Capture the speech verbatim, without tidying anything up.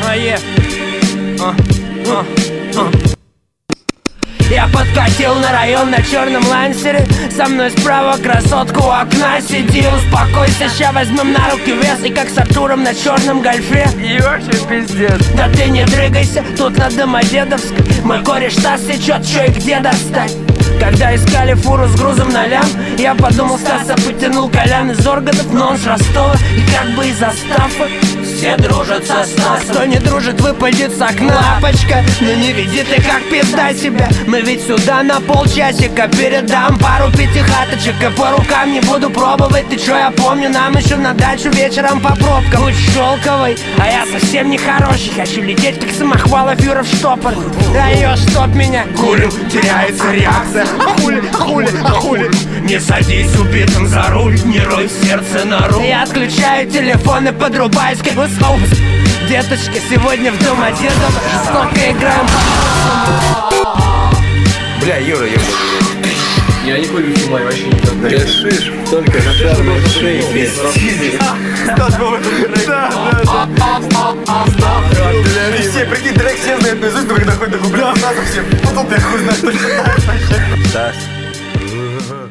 А, е. А, а, а. Я подкатил на район на черном лансере. Со мной справа красотка у окна. Сиди, успокойся, ща возьмем на руки вес. И как с Артуром на черном гольфе. И вообще пиздец. Да ты не дрыгайся, тут на Домодедовской мой кореш таз течет, чё и где достать. Когда искали фуру с грузом на лям, я подумал, Стаса потянул Колян из органов, но он с Ростова. И как бы из Астафа все дружат со Стасом. Кто не дружит, выпадет с окна. Лапочка, ну не веди ты как пизда себя. Мы ведь сюда на полчасика передам пару пятихаточек. И по рукам не буду пробовать. Ты чё, я помню, нам еще на дачу вечером по пробкам. Будь шелковой, а я совсем не хороший. Хочу лететь как самохвала фюрер в штопор. Да ее чтоб меня. Курим, теряется реакция. А хули, а хули, а хули. Не садись убитым за руль, не рой в сердце нору. Я отключаю телефон и подрубаюсь как бы соус. Деточка, сегодня в Домодедово жестоко играем. Бля, Юра, Юра. Я не курю снимай вообще никогда. Гашиш, только на шарной шее. Да, да, да. Все, прикинь, трек все знают наизусть, но когда ходит такой, бля, надо всем. Потом ты хуй знаешь, что читаешь вообще. Стас.